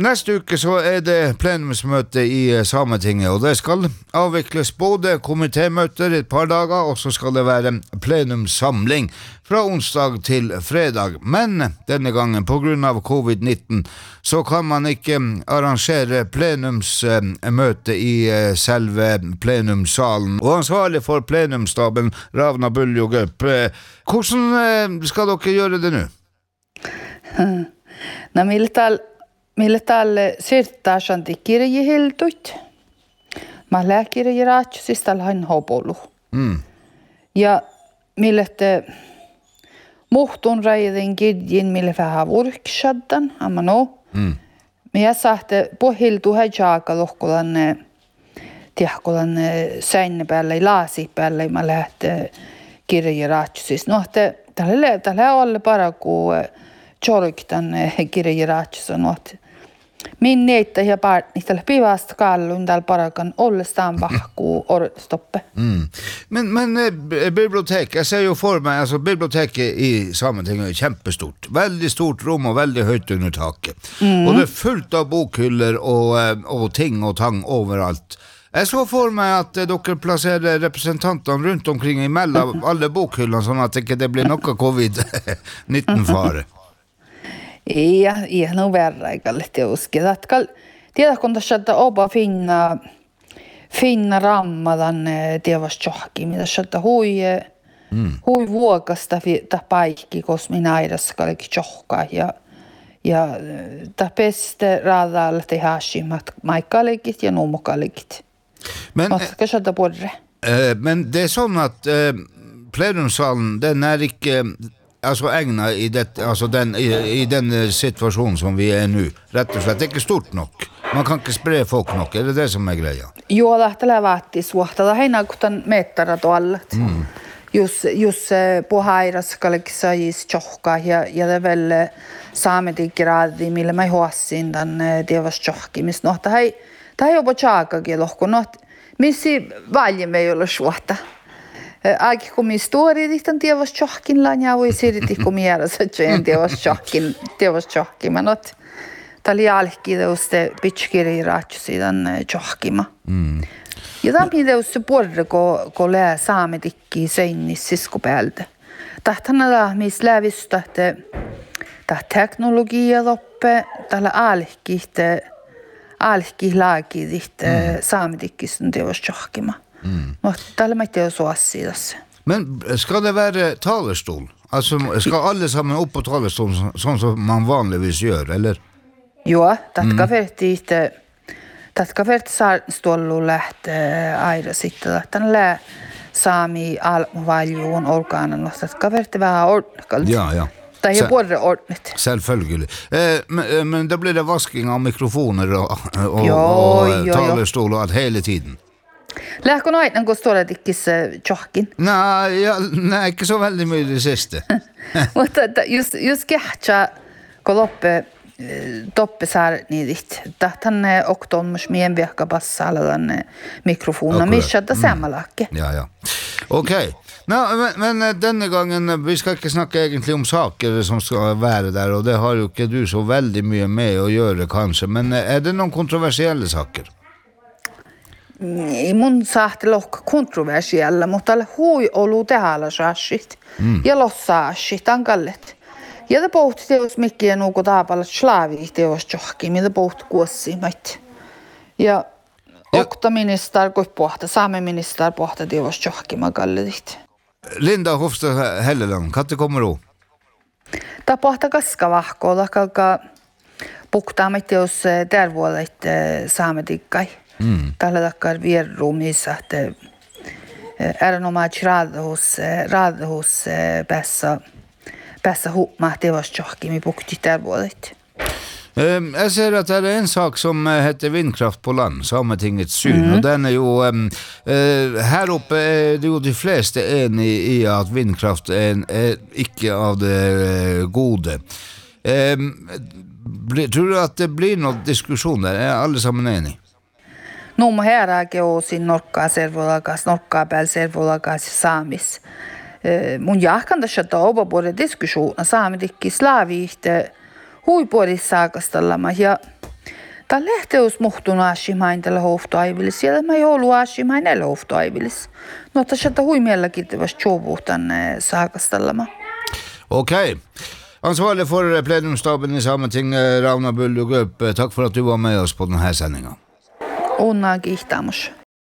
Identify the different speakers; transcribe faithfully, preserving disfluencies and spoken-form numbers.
Speaker 1: Neste uke så er det plenumsmøte i Sametinget, og det skal avvikles både komitémøter et par dager, og så skal det være plenumssamling fra onsdag til fredag. Men denne gangen, på grunn av covid nitten, så kan man ikke arrangere plenumsmøte i selve plenumssalen. Og ansvarlig for plenumstaben, Ravna Buljogøp, hvordan skal dere gjøre det nå?
Speaker 2: Nå, miltal Millä tälle sirtaa santi kirjehildut. Mä lääkirje raatsis tällä hän hopolu.
Speaker 1: Mm.
Speaker 2: Ja millä te muhtun raiden kirjin millä vähän vurkshaddan, amma no.
Speaker 1: Mm.
Speaker 2: Mä sahte pohiltu häjaaka lohkolan tiehkolan seinä päälle laasi päälle mä lähte kirje raatsis. No te tällä tällä alle para ku choriktan kirje raatsis no. Min neitä ja partnit tällä pivasta kallun tällä parakan ollestaan vahkuu orstoppe.
Speaker 1: Mm. Men, men eh, bibliotek, jeg ser jo for meg, altså biblioteket i Sametinget er kjempestort. Veldig stort rom og veldig høyt under taket. Mm. Og det er fullt av bokhyller og, og ting og tang overalt. Jeg så for meg at dere plasserer representantene rundt omkring i mellom alle bokhyllene, sånn at det ikke blir noe covid nitten-fare.
Speaker 2: Ja, ja, no verra eikä lehti uskida. Tiedä, kun tässä opa finna, finna rammadan tievas johki, mitä sieltä hui, mm. hui vuokasta ta paikki, kos minä aidas kalki johkaa. Ja, ja ta peste raadalla te haashimat maikkalikit ja nuumukalikit.
Speaker 1: Men,
Speaker 2: Matka sieltä porre.
Speaker 1: Eh, men det er sånn at eh, plenumssalen, den er ikke... Alltså egna i det alltså den i, i den situationen som vi är nu. Rätt och slett det är inte stort nog. Man kan inte spre folk nog. Är det det som är grejen?
Speaker 2: Jo, lähtee vaatti suhta. Det är kutan mettarat och allt. Mm. Just just på hairas kalksa is chohka ja ja det väl saametigradi millä mä huosin den det var chohki mis no det här det här på chaka gelohko no missi valjemme ei ole suhta. Aiki kun histori dihtan tievas chohkin lanja voi siriti kun mielessä että tievas chohkin tievas chohkin manot tali alki deuste pitchkiri ratsi dan chohkima.
Speaker 1: Mm.
Speaker 2: Ja tämän pideus porre ko ko lää saametikki seinnis siskopäältä. Tahtana da mis lävistä te ta teknologia loppe tällä alkihte alki laaki dihte saametikkisten tievas chohkima. Mm. Mutta tällä mä tiedä suossiidassa.
Speaker 1: Men ska det vara talerstol? Alltså ska alla samman upp på talerstolen sånt som man vanligtvis gör, eller?
Speaker 2: Joo, tatka verti itse tatka verti saarnstollu lähtee aira sitten tämän lää saami almuvaljuun organen tatka verti vähän ordnakalt.
Speaker 1: Ja, ja.
Speaker 2: Tai är både ordnet.
Speaker 1: Selvfølgelig. Eh, men, men det blir det vasking av mikrofoner og, og,
Speaker 2: jo,
Speaker 1: og
Speaker 2: jo,
Speaker 1: talerstol og alt hele tiden.
Speaker 2: Lähkö noin, kun står det ikkis johkin?
Speaker 1: Nei, ja, nei, ikke så veldig mye det siste.
Speaker 2: Mutta just, just kähtsä, kun loppe toppe sär niidit. Tahtan oktomus mien viekka passalla den mikrofonen, missä det samalakke.
Speaker 1: Ja, ja. Okej. Okay. No, men, men denne gangen, vi skal ikke snakke egentlig om saker som skal være der, og det har jo ikke du så veldig mye med å gjøre kanskje, men er det noen kontroversielle saker?
Speaker 2: I mun sahti lohka kontroversiella, mutta hui olu tehällä saashit. Mm. Ja lossaashit ankallet. Ja det pohti teos mikkiä nuuko taapalat slaavii teos johki, mitä pohti kuossimat. Ja okta minister kui pohta, saame minister pohta teos johki makalledit.
Speaker 1: Linda Hofstad Helleland, katte kommer du?
Speaker 2: Ta pohta kaskavahko, takalka puhtaamat teos tervuolet saametikkai. Mm. Tällä takkar vierruumissa, että erinomaisesti raadahus, raadahus päässä, päässä huomaa teos johkimi pukti tervuolet.
Speaker 1: Um, jeg ser at det er en sak som heter vindkraft på land, Sametingets syn, mm. og den er jo, um, uh, her oppe er det jo de fleste enig i at vindkraft er, er ikke av det uh, gode. Um, bli, tror du at det blir noen diskusjon der? Er alle sammen enige?
Speaker 2: No må herääkin osin norkkaa servolakas, norkkaa päällä servolakas saamis. Mun jahkan tässä tauba puolella diskussiona saamitikki slaaviihte huipuolissa saakastallama ja Tämä lehteys muhtun aasimain tällä hohtoaivilis, ja tämä ei ollut aasimain näillä hohtoaivilis. No, että sieltä huimielläkin tävästä tjovuhtan saakastallama.
Speaker 1: Okej. Okay. Ansvarig for plenumstaben i Sametinget, Ragnar Bullugård, takk for at du var med oss på denne sendingen.
Speaker 2: Onna kiihtaamus.